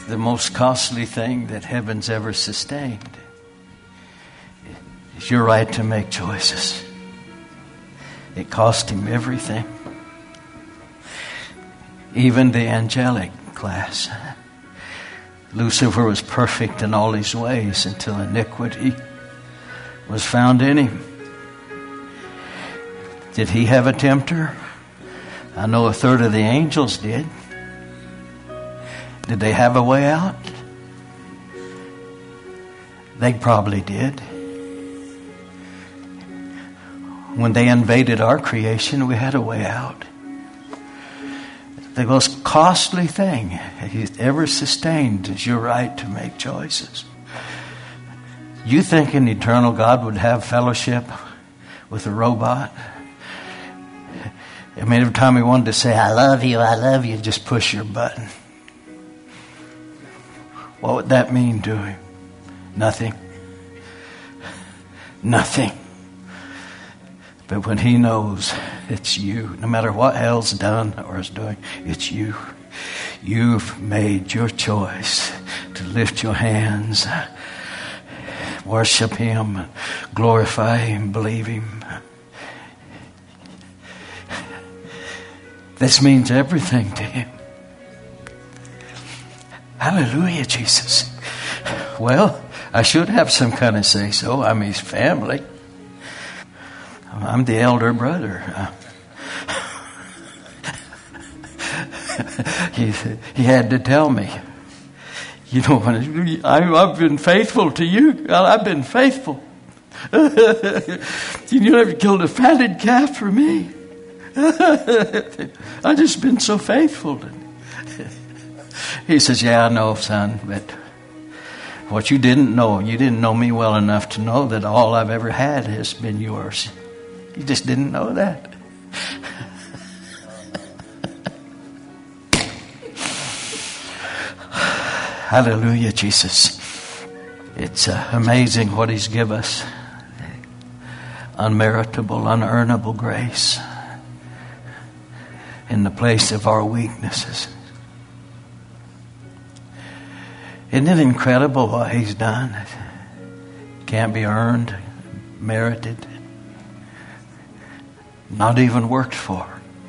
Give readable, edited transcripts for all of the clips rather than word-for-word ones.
the most costly thing that heaven's ever sustained is your right to make choices. It cost him everything. Even the angelic class. Lucifer was perfect in all his ways until iniquity was found in him. Did he have a tempter? I know a third of the angels did. Did they have a way out? They probably did. When they invaded our creation, we had a way out. The most costly thing he's ever sustained is your right to make choices. You think an eternal God would have fellowship with a robot? I mean, every time he wanted to say, I love you, just push your button. What would that mean to him? Nothing. Nothing. But when he knows it's you, no matter what hell's done or is doing, it's you. You've made your choice to lift your hands, worship him, glorify him, believe him. This means everything to him. Hallelujah, Jesus. Well, I should have some kind of say so. I'm his family. I'm the elder brother. He had to tell me. You know, I've been faithful to you. I've been faithful. You never killed a fatted calf for me. I've just been so faithful. He says, yeah, I know, son, but what you didn't know me well enough to know that all I've ever had has been yours. You just didn't know that. Hallelujah, Jesus. It's amazing what he's given us. Unmeritable, unearnable grace in the place of our weaknesses. Isn't it incredible what he's done? Can't be earned, merited, not even worked for.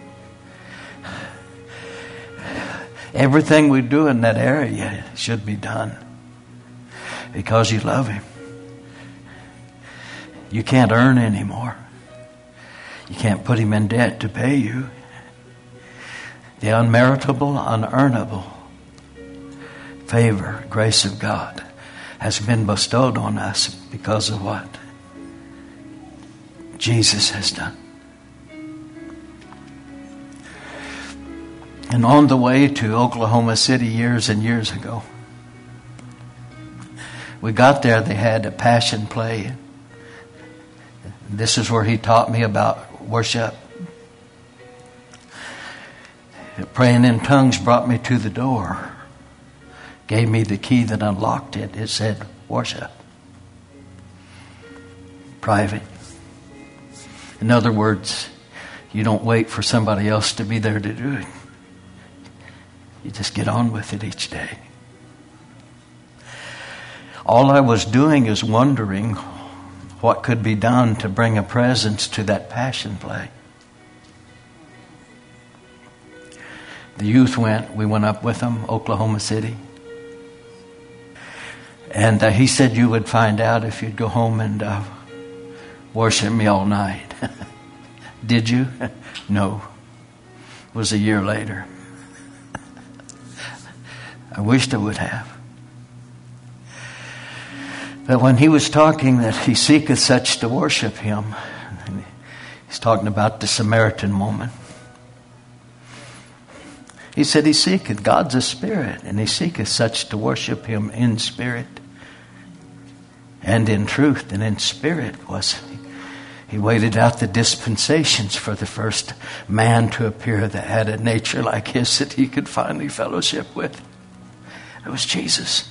Everything we do in that area should be done because you love him. You can't earn anymore. You can't put him in debt to pay you. The unmeritable, unearnable favor, grace of God has been bestowed on us because of what Jesus has done. And on the way to Oklahoma City years and years ago, we got there, they had a passion play. This is where he taught me about worship. Praying in tongues brought me to the door. Gave me the key that unlocked it. It said, worship. Private. In other words, you don't wait for somebody else to be there to do it. You just get on with it each day. All I was doing is wondering what could be done to bring a presence to that passion play. The youth went. We went up with them, Oklahoma City. And he said you would find out if you'd go home and worship me all night. Did you? No. It was a year later. I wished I would have. But when he was talking that he seeketh such to worship him, and he's talking about the Samaritan woman. He said he seeketh, God's a spirit, and he seeketh such to worship him in spirit and in truth. And in spirit was he waited out the dispensations for the first man to appear that had a nature like his that he could finally fellowship with. It was Jesus.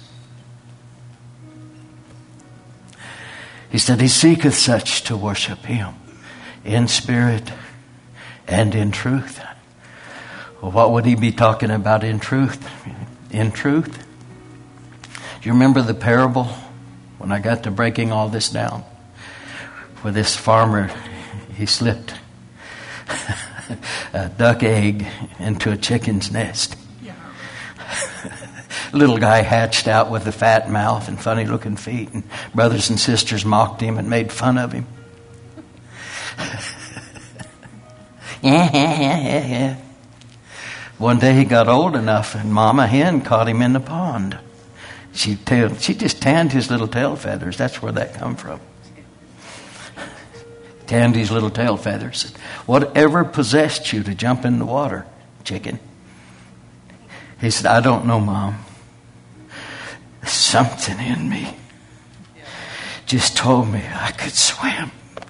He said he seeketh such to worship him in spirit and in truth. Well, what would he be talking about in truth? In truth, You remember the parable when I got to breaking all this down? Where this farmer, he slipped a duck egg into a chicken's nest. Yeah. Little guy hatched out with a fat mouth and funny looking feet, and brothers and sisters mocked him and made fun of him. One day he got old enough and Mama Hen caught him in the pond. She just tanned his little tail feathers. That's where that come from. Tanned his little tail feathers. Whatever possessed you to jump in the water, chicken? He said, I don't know, Mom. Something in me just told me I could swim.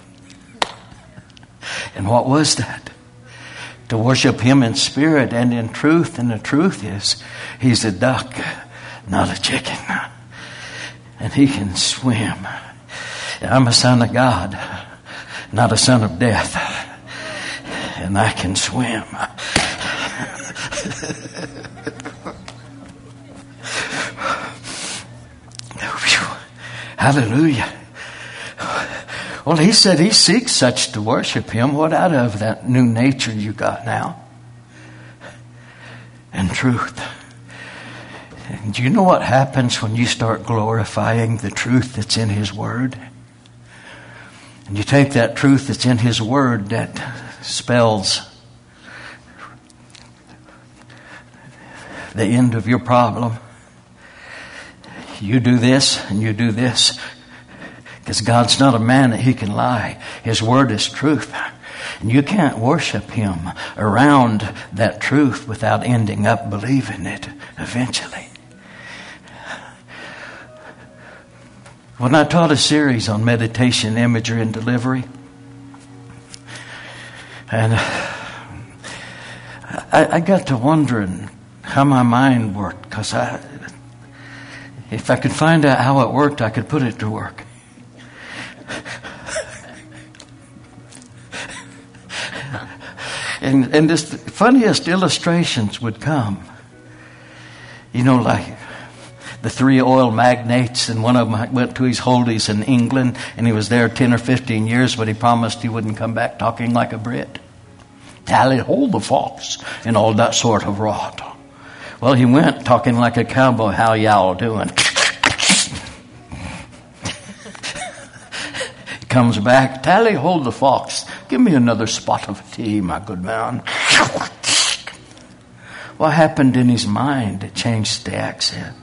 And what was that? To worship Him in spirit and in truth. And the truth is, He's a duck, not a chicken. And He can swim. And I'm a son of God, not a son of death. And I can swim. Hallelujah. Well, He said He seeks such to worship Him. What out of that new nature you got now? And truth. And do you know what happens when you start glorifying the truth that's in His Word? And you take that truth that's in His Word that spells the end of your problem. You do this and you do this. Because God's not a man that He can lie. His Word is truth. And you can't worship Him around that truth without ending up believing it eventually. When I taught a series on meditation, imagery, and delivery, and I got to wondering how my mind worked, because if I could find out how it worked, I could put it to work. And this, the funniest illustrations would come. You know, like the 3 oil magnates, and one of them went to his holies in England, and he was there 10 or 15 years, but he promised he wouldn't come back talking like a Brit. Tally ho the fox, and all that sort of rot. Well, he went talking like a cowboy. How y'all doing? He comes back. Tally ho the fox. Give me another spot of tea, my good man. What happened in his mind that changed the accent?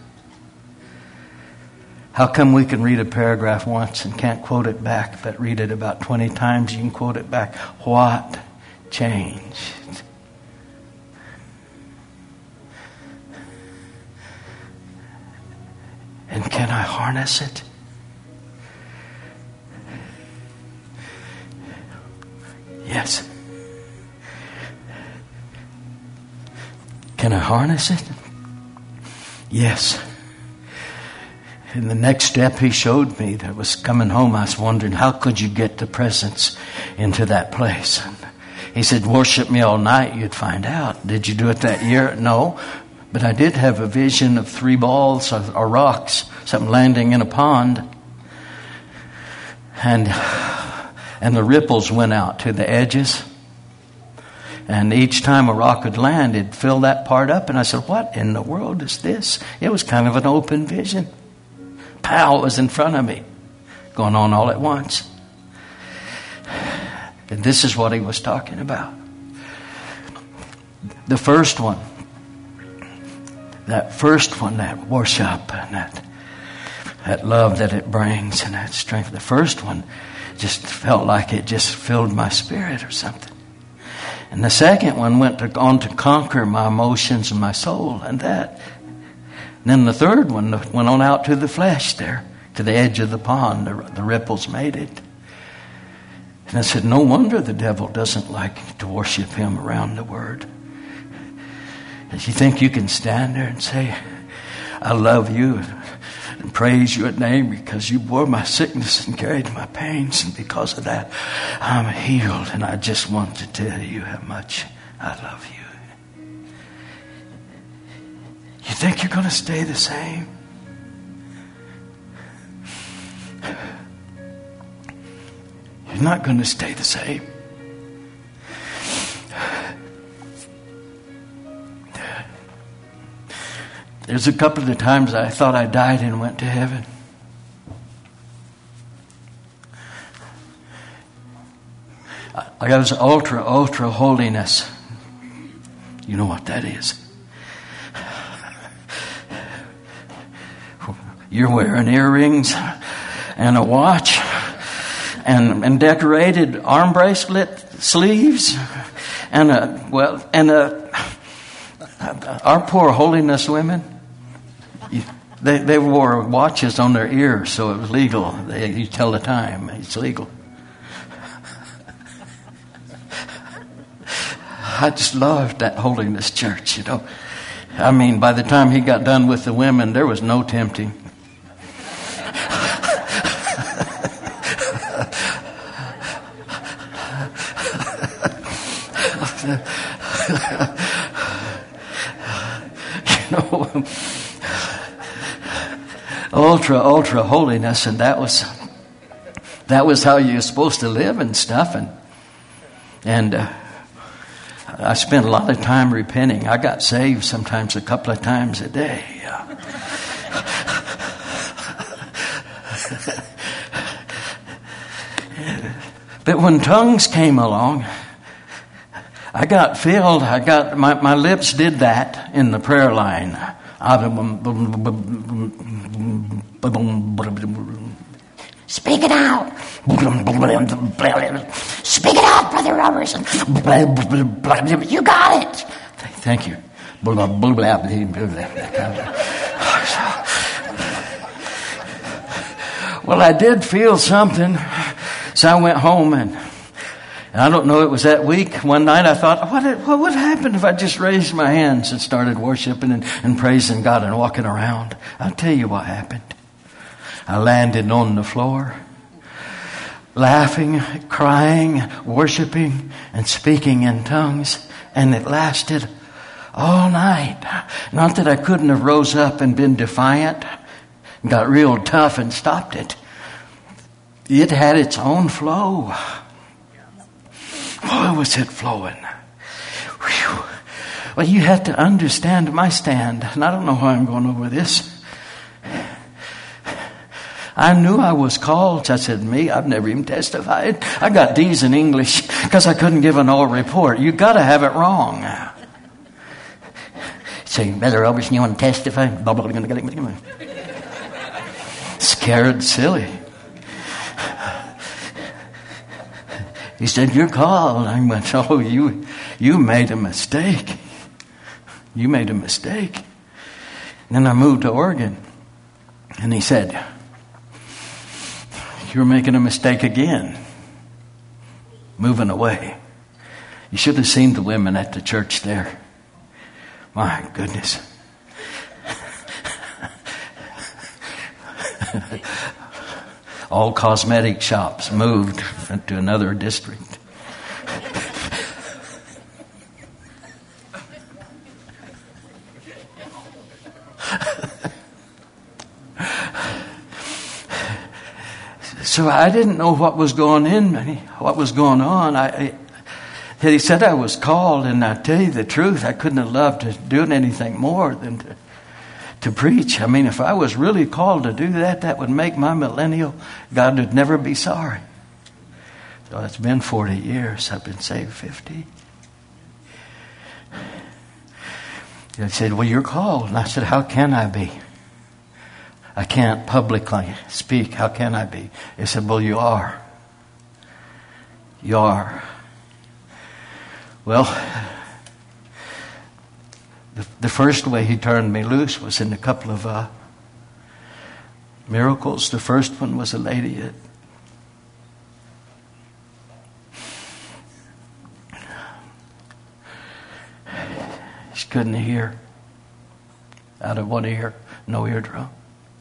How come we can read a paragraph once and can't quote it back, but read it about 20 times, you can quote it back? What changed? And can I harness it? Yes. Can I harness it? Yes. And the next step He showed me, that was coming home, I was wondering, how could you get the presence into that place? And He said, worship me all night, you'd find out. Did you do it that year? No. But I did have a vision of 3 balls or rocks, something landing in a pond. And the ripples went out to the edges. And each time a rock would land, it'd fill that part up. And I said, what in the world is this? It was kind of an open vision. Pow, it was in front of me, going on all at once. And this is what He was talking about. The first one, that worship and that love that it brings and that strength. The first one just felt like it just filled my spirit or something. And the second one went on to conquer my emotions and my soul and that. And then the third one went on out to the flesh there, to the edge of the pond. The ripples made it. And I said, no wonder the devil doesn't like to worship Him around the Word. And you think you can stand there and say, I love you and praise your name because you bore my sickness and carried my pains, and because of that I'm healed, and I just want to tell you how much I love you. You think you're going to stay the same? You're not going to stay the same. There's a couple of times I thought I died and went to heaven. I was ultra holiness. You know what that is? You're wearing earrings and a watch and decorated arm bracelet sleeves and our poor holiness women, they wore watches on their ears, so it was legal. You tell the time, it's legal. I just loved that holiness church, you know. I mean, by the time he got done with the women, there was no tempting. You know, ultra holiness, and that was how you're supposed to live and stuff, and I spent a lot of time repenting. I got saved sometimes a couple of times a day. But when tongues came along, I got filled. My lips did that in the prayer line. Speak it out. Speak it out, Brother Robertson. You got it. Thank you. Well, I did feel something, so I went home and I don't know, it was that week. One night I thought, what would happen if I just raised my hands and started worshiping and praising God and walking around? I'll tell you what happened. I landed on the floor, laughing, crying, worshiping, and speaking in tongues. And it lasted all night. Not that I couldn't have rose up and been defiant, got real tough and stopped it. It had its own flow. Boy, was it flowing. Whew. Well, you have to understand my stand. And I don't know why I'm going over this. I knew I was called. I said, me, I've never even testified. I got D's in English because I couldn't give an oral report. You got to have it wrong. Say, Brother Robertson, you want to testify? Scared silly. He said, you're called. I went, oh, you made a mistake. You made a mistake. And then I moved to Oregon. And he said, you're making a mistake again. Moving away. You should have seen the women at the church there. My goodness. All cosmetic shops moved to another district. So I didn't know what was going on. He said I was called, and I tell you the truth, I couldn't have loved to do anything more than to preach. I mean, if I was really called to do that, that would make my millennial. God would never be sorry. So it's been 40 years. I've been saved 50. He said, well, you're called. And I said, how can I be? I can't publicly speak. How can I be? He said, well, you are. You are. Well, the first way he turned me loose was in a couple of miracles. The first one was a lady that she couldn't hear out of one ear, no eardrum.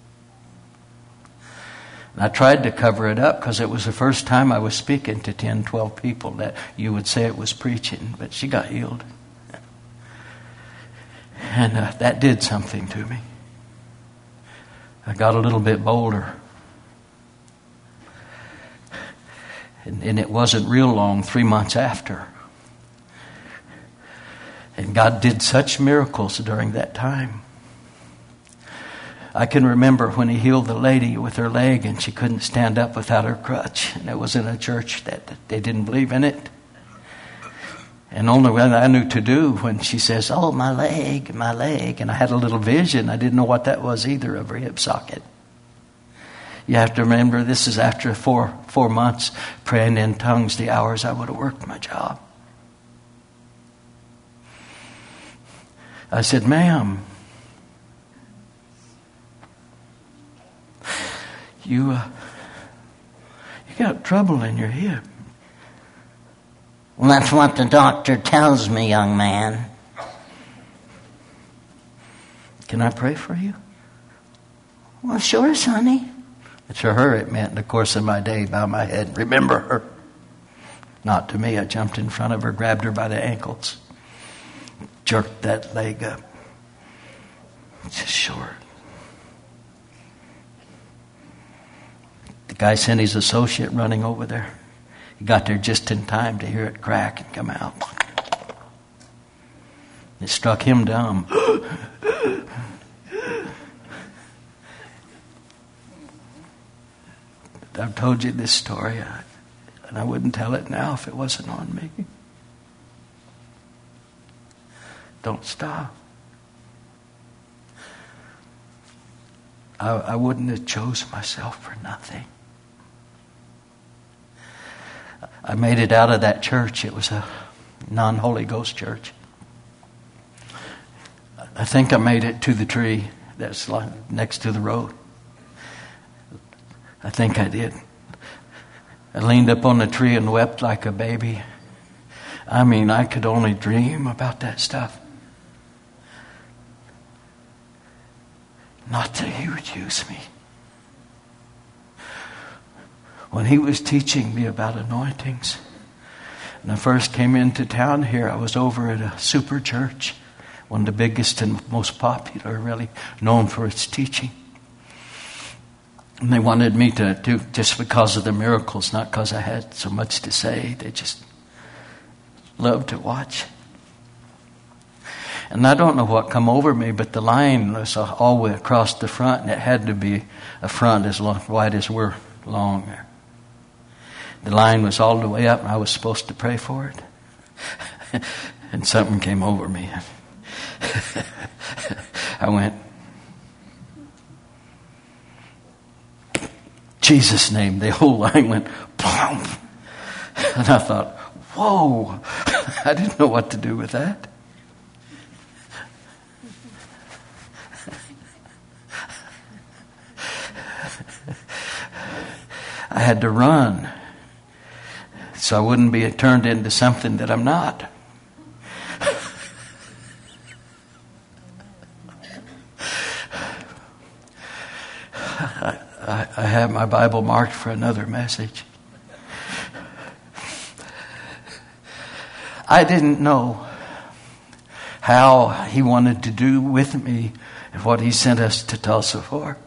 And I tried to cover it up because it was the first time I was speaking to 10, 12 people that you would say it was preaching, but she got healed. And that did something to me. I got a little bit bolder. And it wasn't real long, 3 months after. And God did such miracles during that time. I can remember when He healed the lady with her leg and she couldn't stand up without her crutch. And it was in a church that they didn't believe in it. And only what I knew to do when she says, "Oh, my leg. And I had a little vision. I didn't know what that was either, of her hip socket. You have to remember, this is after four months praying in tongues, the hours I would have worked my job. I said, "Ma'am, you got trouble in your hip." "Well, that's what the doctor tells me, young man." "Can I pray for you?" "Well, sure, sonny." To her, it meant, in the course of my day, bow my head and remember her. Not to me. I jumped in front of her, grabbed her by the ankles, jerked that leg up. Just short. The guy sent his associate running over there. He got there just in time to hear it crack and come out. It struck him dumb. I've told you this story, and I wouldn't tell it now if it wasn't on me. Don't stop. I wouldn't have chose myself for nothing. I made it out of that church. It was a non-Holy Ghost church. I think I made it to the tree that's next to the road. I think I did. I leaned up on the tree and wept like a baby. I mean, I could only dream about that stuff. Not that He would use me. When He was teaching me about anointings, when I first came into town here, I was over at a super church, one of the biggest and most popular, really known for its teaching. And they wanted me to do, just because of the miracles, not because I had so much to say. They just loved to watch. And I don't know what come over me, but the line was all the way across the front, and it had to be a front as wide as we're long. The line was all the way up, and I was supposed to pray for it. And something came over me. I went, "Jesus' name." The whole line went, plump. And I thought, whoa, I didn't know what to do with that. I had to run so I wouldn't be turned into something that I'm not. I have my Bible marked for another message. I didn't know how He wanted to do with me and what He sent us to Tulsa for.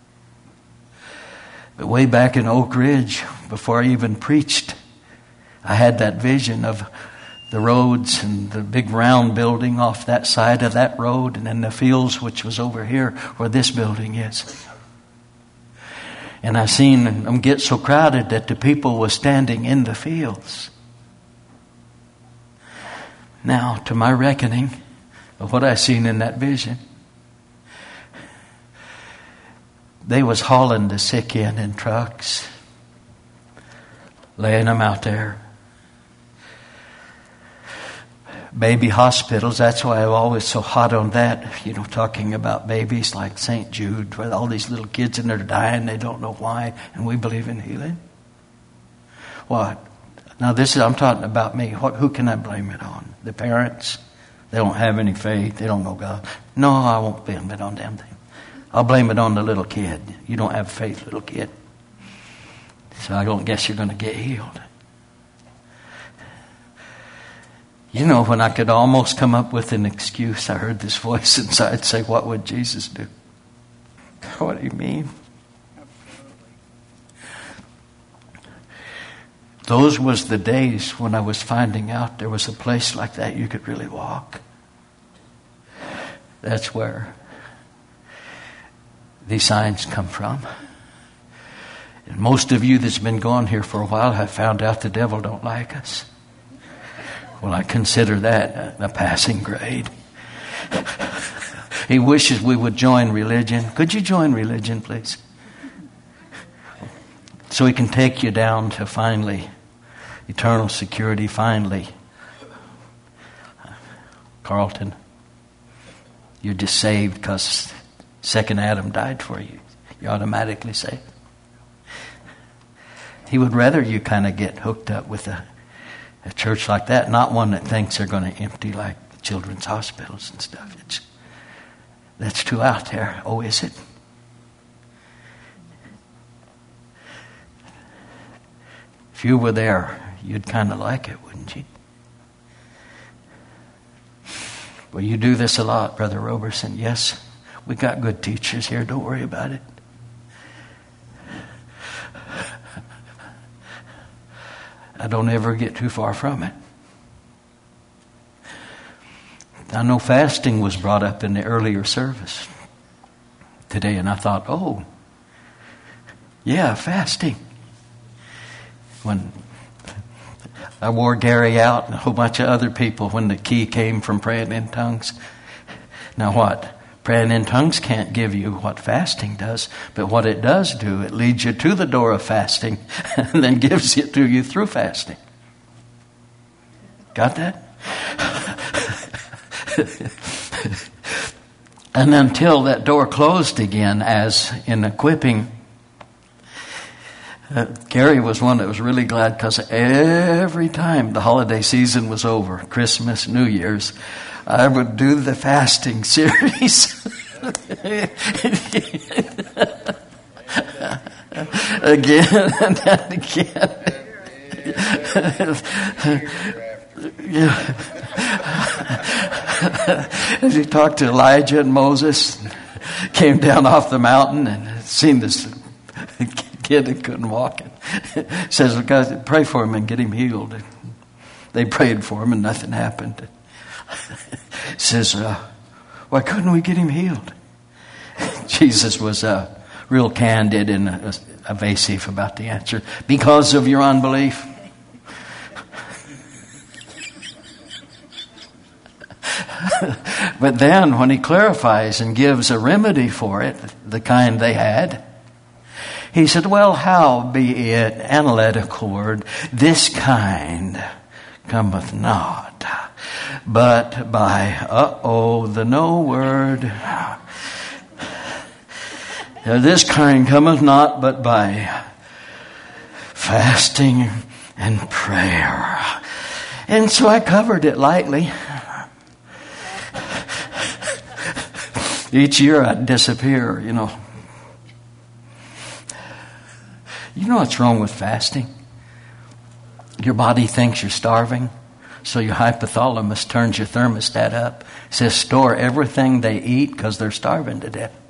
But way back in Oak Ridge, before I even preached, I had that vision of the roads and the big round building off that side of that road, and then the fields, which was over here where this building is. And I seen them get so crowded that the people was standing in the fields. Now, to my reckoning of what I seen in that vision, they was hauling the sick in trucks, laying them out there. Baby hospitals, that's why I'm always so hot on that, talking about babies like St. Jude, where all these little kids and they're dying, they don't know why, and we believe in healing. What? Now I'm talking about me. Who can I blame it on? The parents? They don't have any faith. They don't know God. No, I won't blame it on them. I'll blame it on the little kid. You don't have faith, little kid. So I don't guess you're going to get healed. When I could almost come up with an excuse, I heard this voice inside say, "What would Jesus do?" What do you mean? Those was the days when I was finding out there was a place like that you could really walk. That's where these signs come from. And most of you that's been gone here for a while have found out the devil don't like us. Well, I consider that a passing grade. He wishes we would join religion. Could you join religion, please? So he can take you down to finally eternal security, finally. Carlton, you're just saved because second Adam died for you. You're automatically saved. He would rather you kind of get hooked up with a church like that, not one that thinks they're going to empty like children's hospitals and stuff. That's too out there. Oh, is it? If you were there, you'd kind of like it, wouldn't you? Well, you do this a lot, Brother Roberson. Yes, we got good teachers here. Don't worry about it. I don't ever get too far from it. I know fasting was brought up in the earlier service today, and I thought, oh, yeah, fasting. When I wore Gary out and a whole bunch of other people when the key came from praying in tongues. Now what? Praying in tongues can't give you what fasting does, but what it does do, it leads you to the door of fasting and then gives it to you through fasting. Got that? And until that door closed again, as in equipping, Gary was one that was really glad because every time the holiday season was over, Christmas, New Year's, I would do the fasting series. Again and again. Yeah. As he talked to Elijah and Moses, came down off the mountain and seen this kid that couldn't walk. Says, guys, pray for him and get him healed. They prayed for him and nothing happened. Says, why couldn't we get him healed? Jesus was real candid and evasive about the answer. Because of your unbelief. But then when he clarifies and gives a remedy for it, the kind they had, he said, well, how be it, analytical word, this kind cometh not, but by, the no word. This kind cometh not, but by fasting and prayer. And so I covered it lightly. Each year I'd disappear, You know what's wrong with fasting? Your body thinks you're starving, so your hypothalamus turns your thermostat up. It says store everything they eat because they're starving to death.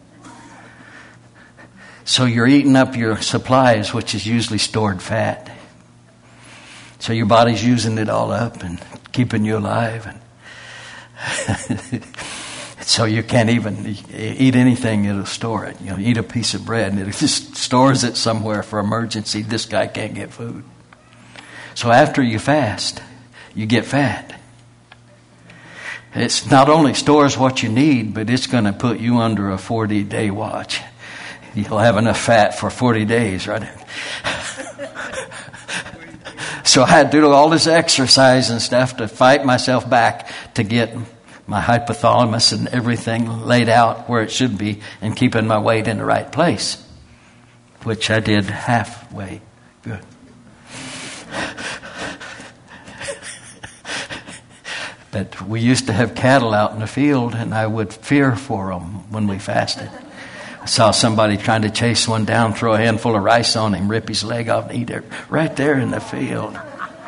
So you're eating up your supplies, which is usually stored fat. So your body's using it all up and keeping you alive. And so you can't even eat anything, it'll store it. Eat a piece of bread and it just stores it somewhere for emergency. This guy can't get food. So after you fast, you get fat. It's not only stores what you need, but it's going to put you under a 40-day watch. You'll have enough fat for 40 days, right? So I had to do all this exercise and stuff to fight myself back to get my hypothalamus and everything laid out where it should be and keeping my weight in the right place, which I did halfway good. But we used to have cattle out in the field, and I would fear for them when we fasted. I saw somebody trying to chase one down, throw a handful of rice on him, rip his leg off, and eat it right there in the field.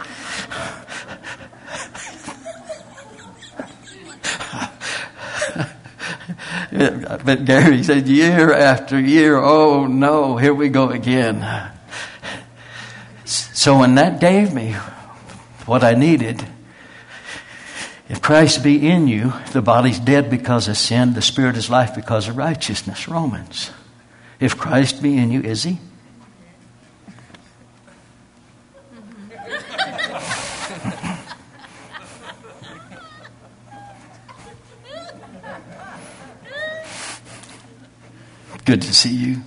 But Gary said, year after year, oh no, here we go again. So when that gave me what I needed, if Christ be in you, the body's dead because of sin, the spirit is life because of righteousness. Romans. If Christ be in you, is he? Good to see you.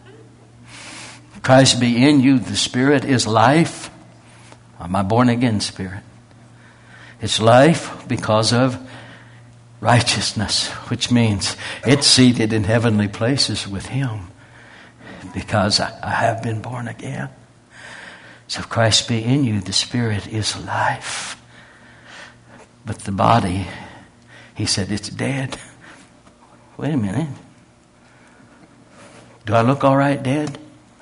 Christ be in you, the Spirit is life. My born again spirit. It's life because of righteousness, which means it's seated in heavenly places with Him because I have been born again. So if Christ be in you, the Spirit is life. But the body, He said, it's dead. Wait a minute. Do I look all right dead?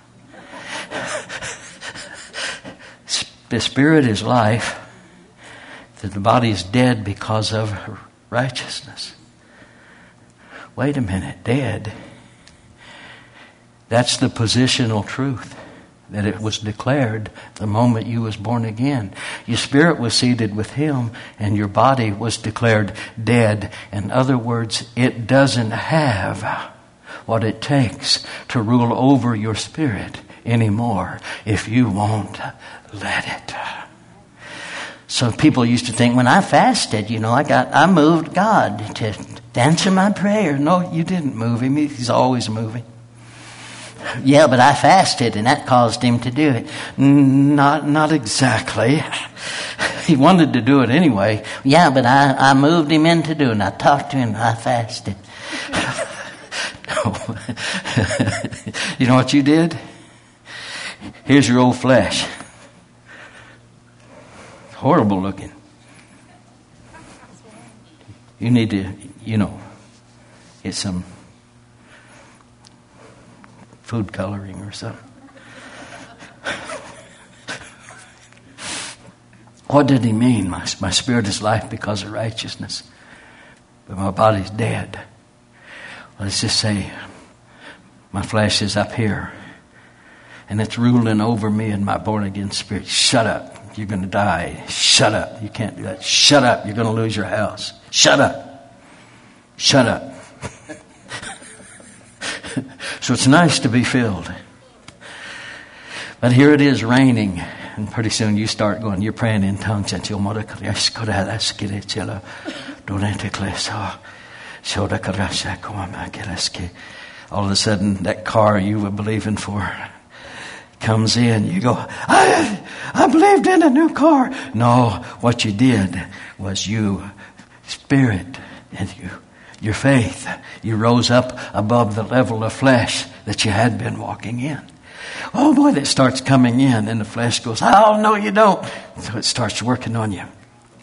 The Spirit is life. The body is dead because of righteousness. Wait a minute, dead. That's the positional truth. That it was declared the moment you was born again. Your spirit was seated with Him and your body was declared dead. In other words, it doesn't have what it takes to rule over your spirit anymore if you won't let it. So people used to think when I fasted, I moved God to answer my prayer. No, you didn't move Him. He's always moving. Yeah, but I fasted and that caused Him to do it. Not exactly. He wanted to do it anyway. Yeah, but I moved Him into doing it. I talked to Him. I fasted. You know what you did? Here's your old flesh. Horrible looking. You need to, get some food coloring or something. What did He mean? My spirit is life because of righteousness, but my body's dead. Well, let's just say my flesh is up here and it's ruling over me and my born again spirit. Shut up. You're going to die. Shut up. You can't do that. Shut up. You're going to lose your house. Shut up. Shut up. So it's nice to be filled. But here it is raining. And pretty soon you start going, you're praying in tongues. All of a sudden, that car you were believing for comes in. You go, I believed in a new car. No, what you did was you, spirit, and your faith. You rose up above the level of flesh that you had been walking in. Oh boy, that starts coming in, and the flesh goes, oh no, you don't. So it starts working on you.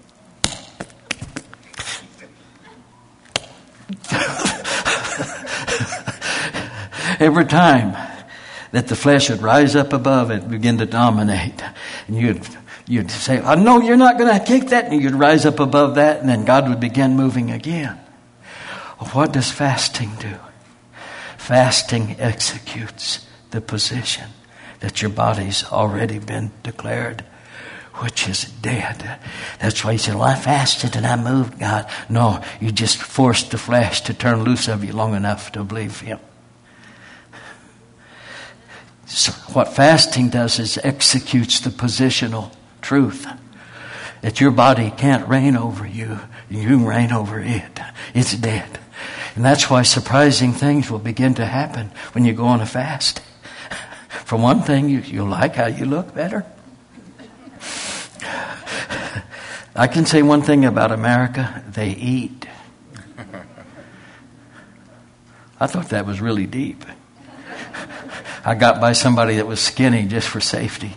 Every time that the flesh would rise up above it, begin to dominate, and you'd say, "Oh no, you're not going to take that," and you'd rise up above that, and then God would begin moving again. What does fasting do? Fasting executes the position that your body's already been declared, which is dead. That's why you say, "Well, I fasted and I moved God." No, you just forced the flesh to turn loose of you long enough to believe Him. So what fasting does is executes the positional truth that your body can't reign over you. You reign over it. It's dead. And that's why surprising things will begin to happen when you go on a fast. For one thing, you'll like how you look better. I can say one thing about America. They eat. I thought that was really deep. I got by somebody that was skinny just for safety.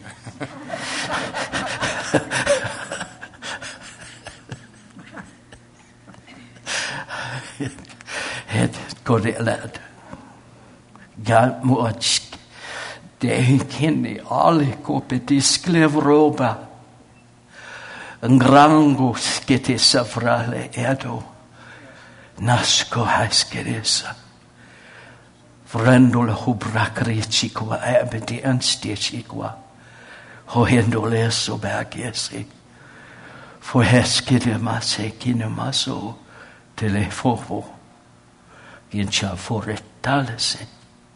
Det känner alla kopeti sklevroba. Ngrango skete savrale edo. Nasko haskeresa. Vrendol hubrakri chikwa abedi anstechikwa. Hohendole so bagesi. For heskide masekine maso telefofo. Incha foretalese.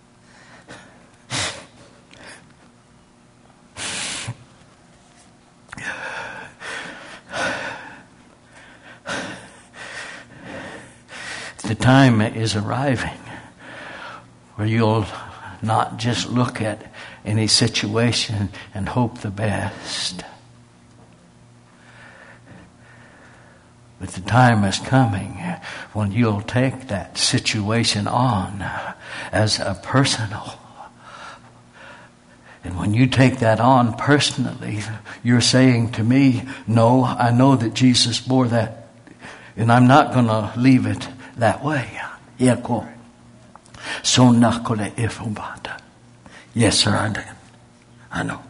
The time is arriving where you'll not just look at any situation and hope the best. But the time is coming when you'll take that situation on as a personal. And when you take that on personally, you're saying to me, no, I know that Jesus bore that, and I'm not going to leave it that way. Yes, sir, I know.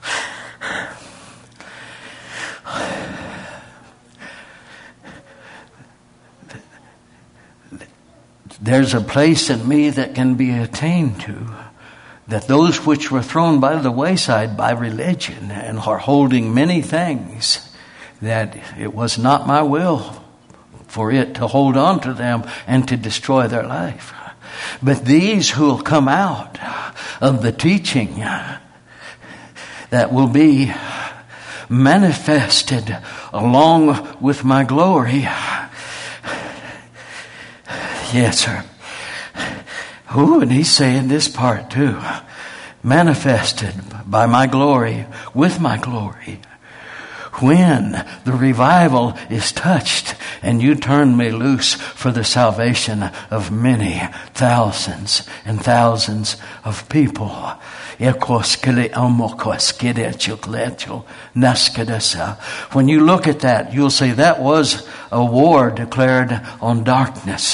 There's a place in me that can be attained to, that those which were thrown by the wayside by religion and are holding many things, that it was not my will for it to hold on to them and to destroy their life. But these who will come out of the teaching that will be manifested along with my glory. Yes, sir. Ooh, and he's saying this part too. Manifested by my glory, with my glory. When the revival is touched and you turn me loose for the salvation of many thousands and thousands of people. When you look at that, you'll say that was a war declared on darkness.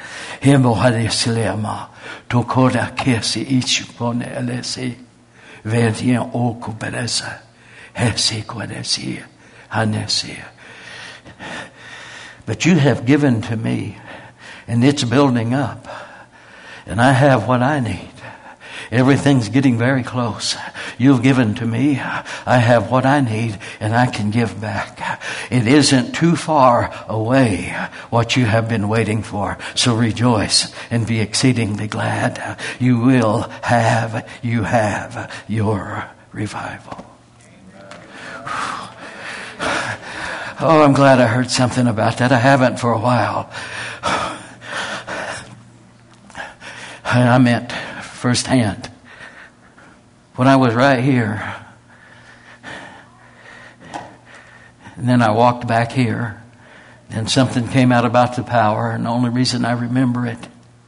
But you have given to me, and it's building up, and I have what I need. Everything's getting very close. You've given to me. I have what I need, and I can give back. It isn't too far away what you have been waiting for. So rejoice and be exceedingly glad. You have your revival. Oh, I'm glad I heard something about that. I haven't for a while. I meant firsthand. When I was right here, and then I walked back here, and something came out about the power, and the only reason I remember it,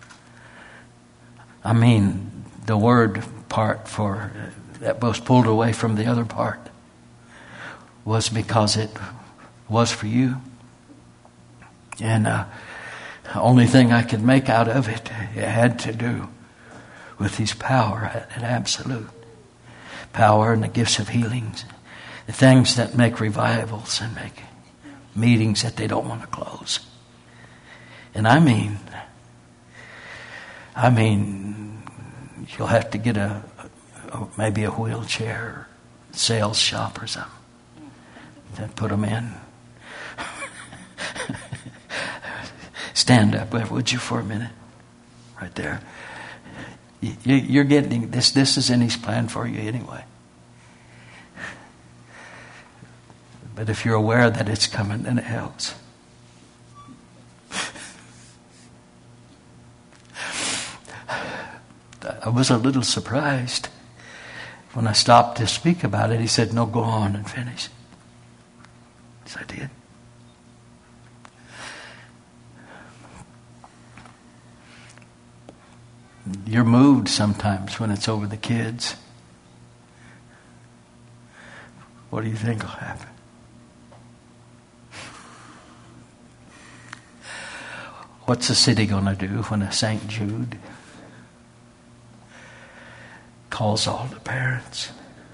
I mean the word part for that was pulled away from the other part, was because it was for you. And the only thing I could make out of it, it had to do with His power and absolute power and the gifts of healings, the things that make revivals and make meetings that they don't want to close. And I mean, you'll have to get maybe a wheelchair, sales shop or something to put them in. Stand up, would you, for a minute? Right there. You're getting this. This is in His plan for you anyway. But if you're aware that it's coming, then it helps. I was a little surprised when I stopped to speak about it. He said, "No, go on and finish." So I did. You're moved sometimes when it's over the kids. What do you think will happen? What's the city going to do when a St. Jude calls all the parents?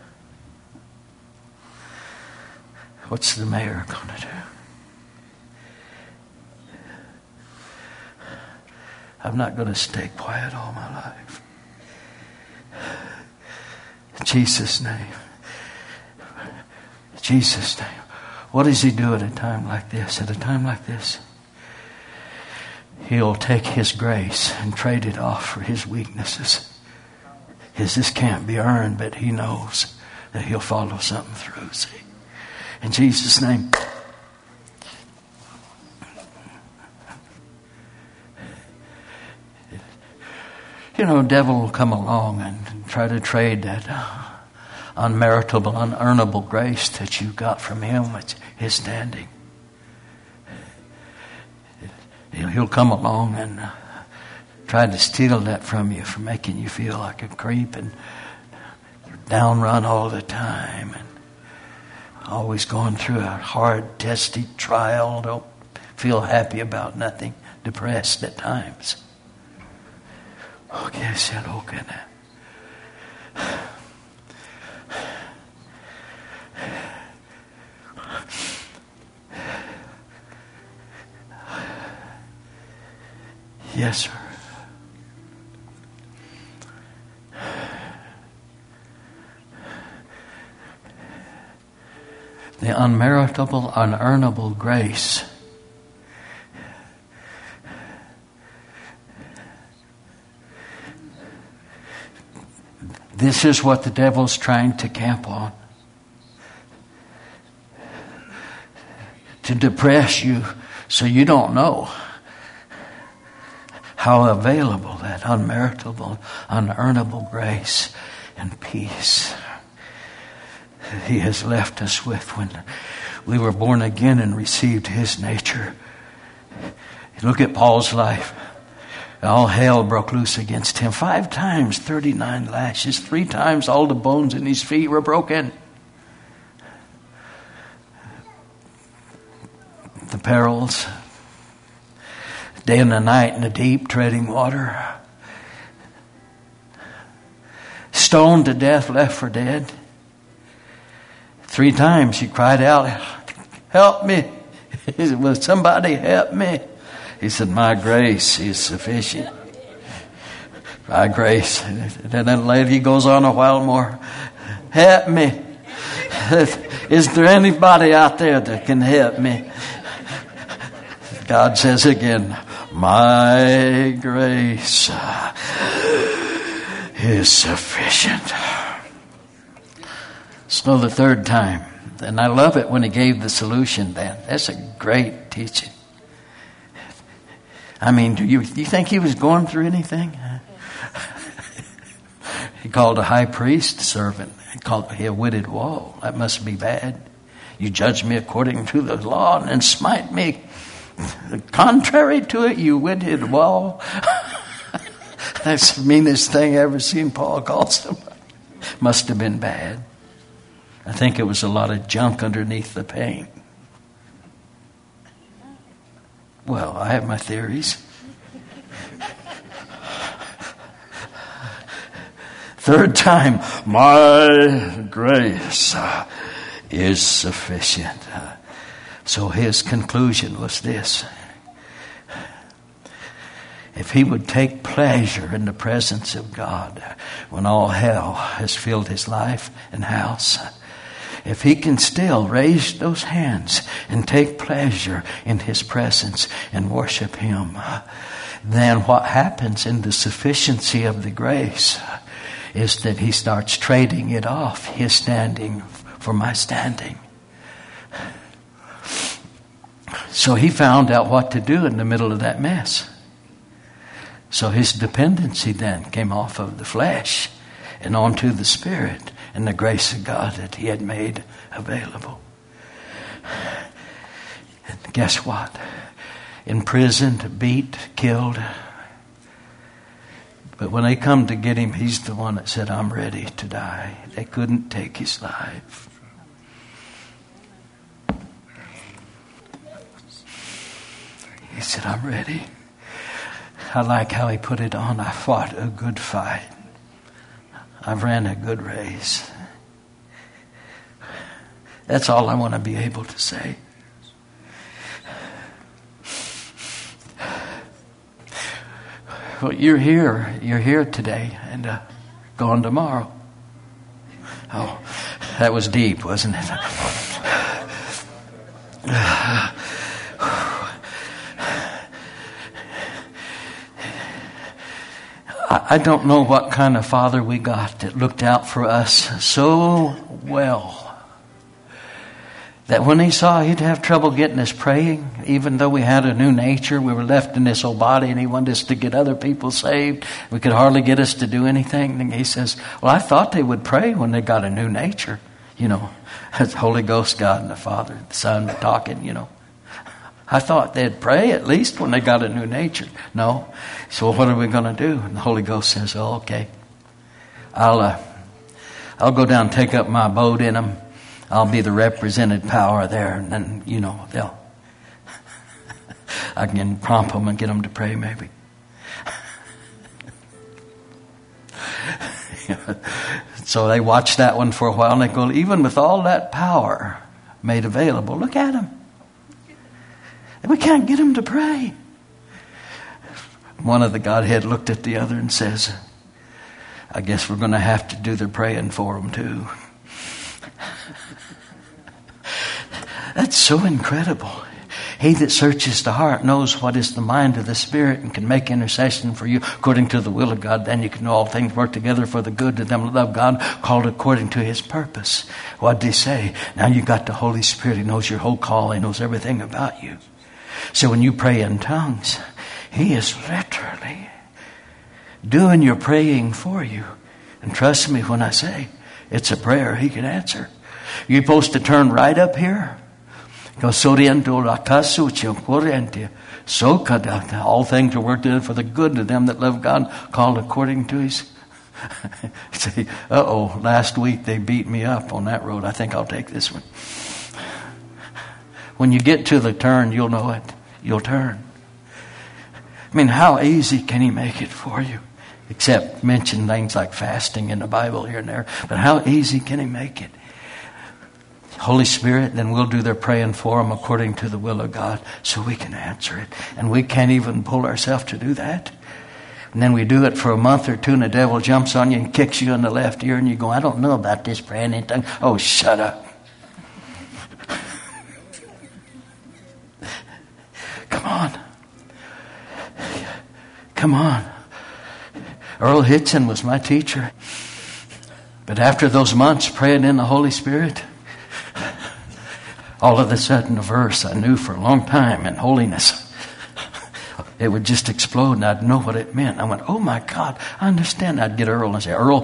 What's the mayor going to do? I'm not going to stay quiet all my life. In Jesus' name. Jesus' name. What does he do at a time like this? At a time like this, he'll take his grace and trade it off for his weaknesses. This can't be earned, but he knows that he'll follow something through. See? In Jesus' name. You know, the devil will come along and try to trade that unmeritable, unearnable grace that you got from him with his standing. He'll come along and try to steal that from you, for making you feel like a creep and downrun all the time and always going through a hard, testy trial. Don't feel happy about nothing. Depressed at times. Okay, I said, okay now. Yes, sir. The unmeritable, unearnable grace this is what the devil's trying to camp on. To depress you so you don't know how available that unmeritable, unearnable grace and peace he has left us with when we were born again and received his nature. Look at Paul's life. All hell broke loose against him. 5 times, 39 lashes. 3 times all the bones in his feet were broken. The perils, day and the night in the deep, treading water. Stoned to death, left for dead. 3 times he cried out, help me. He said, will somebody help me? He said, my grace is sufficient. My grace. And then later he goes on a while more. Help me. Is there anybody out there that can help me? God says again, my grace is sufficient. So the 3rd time. And I love it when he gave the solution then. That's a great teaching. I mean, do you think he was going through anything? He called a high priest servant. He called a witted wall. That must be bad. You judge me according to the law and smite me contrary to it, you witted wall. That's the meanest thing I ever seen Paul call somebody. Must have been bad. I think it was a lot of junk underneath the paint. Well, I have my theories. 3rd time, my grace is sufficient. So his conclusion was this. If he would take pleasure in the presence of God when all hell has filled his life and house, if he can still raise those hands and take pleasure in his presence and worship him, then what happens in the sufficiency of the grace is that he starts trading it off, his standing for my standing. So he found out what to do in the middle of that mess. So his dependency then came off of the flesh and onto the Spirit and the grace of God that he had made available. And guess what? Imprisoned, beat, killed. But when they come to get him, he's the one that said, I'm ready to die. They couldn't take his life. He said, I'm ready. I like how he put it on. I fought a good fight. I've ran a good race. That's all I want to be able to say. Well, you're here today and gone tomorrow. Oh, that was deep, wasn't it? I don't know what kind of father we got that looked out for us so well that when he saw he'd have trouble getting us praying, even though we had a new nature, we were left in this old body, and he wanted us to get other people saved. We could hardly get us to do anything. And he says, well, I thought they would pray when they got a new nature. You know, it's the Holy Ghost, God and the Father, the Son talking, you know. I thought they'd pray at least when they got a new nature. No. So what are we going to do? And the Holy Ghost says, oh, okay. I'll go down and take up my abode in them. I'll be the represented power there. And then, you know, I can prompt them and get them to pray maybe. So they watch that one for a while and they go, even with all that power made available, look at them. We can't get them to pray. One of the Godhead looked at the other and says, I guess we're going to have to do the praying for them too. That's so incredible. He that searches the heart knows what is the mind of the Spirit and can make intercession for you according to the will of God. Then you can know all things work together for the good to them that love God, called according to His purpose. What did He say? Now you got the Holy Spirit. He knows your whole call. He knows everything about you. So when you pray in tongues, He is literally doing your praying for you. And trust me when I say it's a prayer He can answer. You're supposed to turn right up here. All things are worked together for the good to them that love God, called according to His. Say, last week they beat me up on that road. I think I'll take this one. When you get to the turn, you'll know it. You'll turn. I mean, how easy can He make it for you? Except mention things like fasting in the Bible here and there. But how easy can He make it? Holy Spirit, then we'll do their praying for them according to the will of God so we can answer it. And we can't even pull ourselves to do that. And then we do it for a month or two and the devil jumps on you and kicks you in the left ear and you go, I don't know about this praying in tongues. Oh, shut up. Come on. Earl Hitson was my teacher. But after those months praying in the Holy Spirit, all of a sudden a verse I knew for a long time in holiness, it would just explode and I'd know what it meant. I went, oh my God, I understand. I'd get Earl and say, Earl,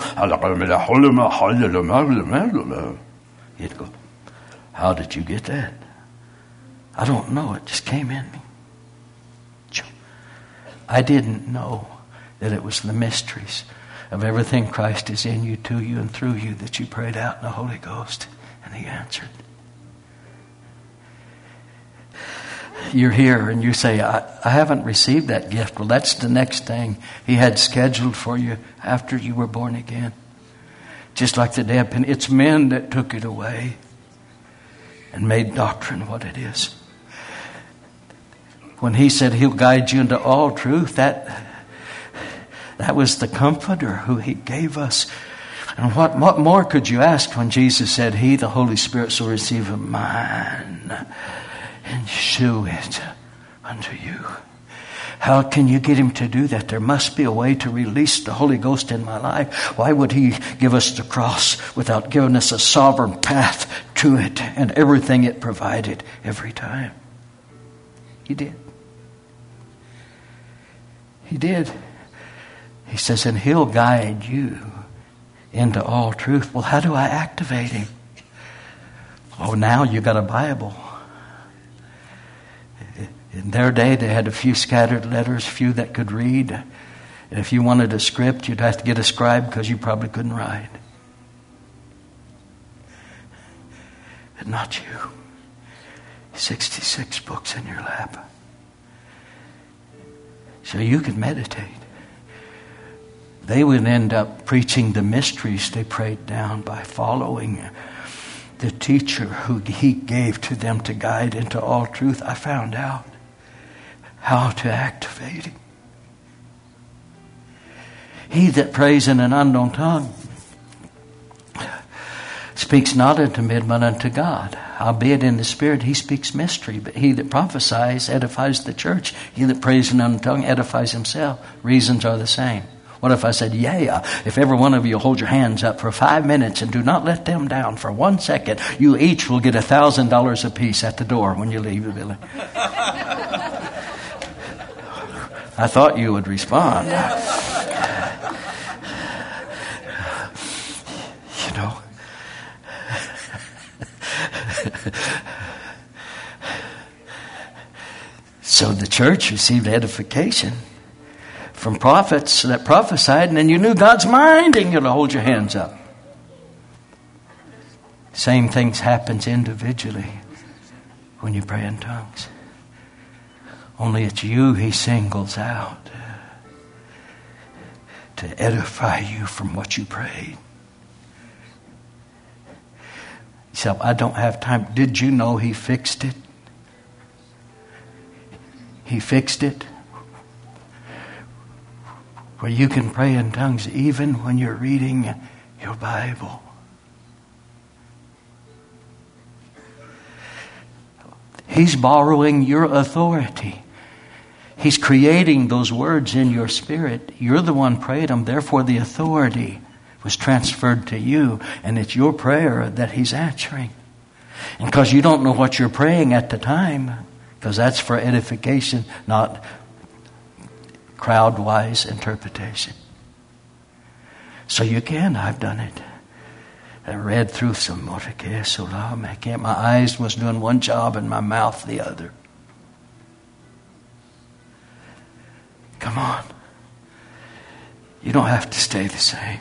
he'd go, how did you get that? I don't know. It just came in me. I didn't know that it was the mysteries of everything Christ is in you, to you, and through you that you prayed out in the Holy Ghost, and He answered. You're here and you say, I haven't received that gift. Well, that's the next thing He had scheduled for you after you were born again. Just like the day of Pentecost. It's men that took it away and made doctrine what it is. When He said He'll guide you into all truth, that was the Comforter who He gave us. And what more could you ask when Jesus said, He, the Holy Spirit, shall receive of mine and shew it unto you. How can you get Him to do that? There must be a way to release the Holy Ghost in my life. Why would He give us the cross without giving us a sovereign path to it and everything it provided every time? He did. He did. He says, and He'll guide you into all truth. Well, how do I activate Him? Oh, now you got a Bible. In their day, they had a few scattered letters, few that could read. And if you wanted a script, you'd have to get a scribe because you probably couldn't write. But not you. 66 books in your lap. So you could meditate. They would end up preaching the mysteries they prayed down by following the teacher who He gave to them to guide into all truth. I found out how to activate Him. He that prays in an unknown tongue speaks not unto men but unto God. Howbeit in the Spirit he speaks mystery, but he that prophesies edifies the church. He that prays in an unknown tongue edifies himself. Reasons are the same. What if I said, if every one of you hold your hands up for 5 minutes and do not let them down for 1 second, you each will get $1,000 apiece at the door when you leave the building. I thought you would respond. You know. So the church received edification from prophets that prophesied, and then you knew God's mind, and you'll hold your hands up. Same things happens individually when you pray in tongues. Only it's you he singles out to edify you from what you prayed. You say, I don't have time. Did you know he fixed it? He fixed it where you can pray in tongues even when you're reading your Bible. He's borrowing your authority. He's creating those words in your spirit. You're the one prayed them. Therefore, the authority was transferred to you. And it's your prayer that he's answering. And because you don't know what you're praying at the time, because that's for edification, not crowd-wise interpretation. So you can. I've done it. I read through some Mordecai, my eyes was doing one job and my mouth the other. Come on. You don't have to stay the same.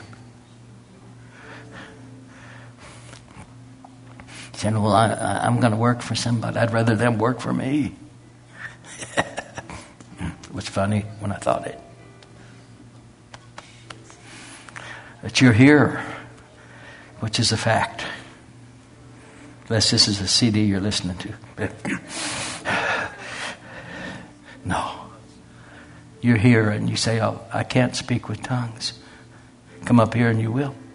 Saying, well, I'm going to work for somebody. I'd rather them work for me. It was funny when I thought it. That you're here, which is a fact. Unless this is a CD you're listening to. No. You're here and you say, I can't speak with tongues. Come up here and you will.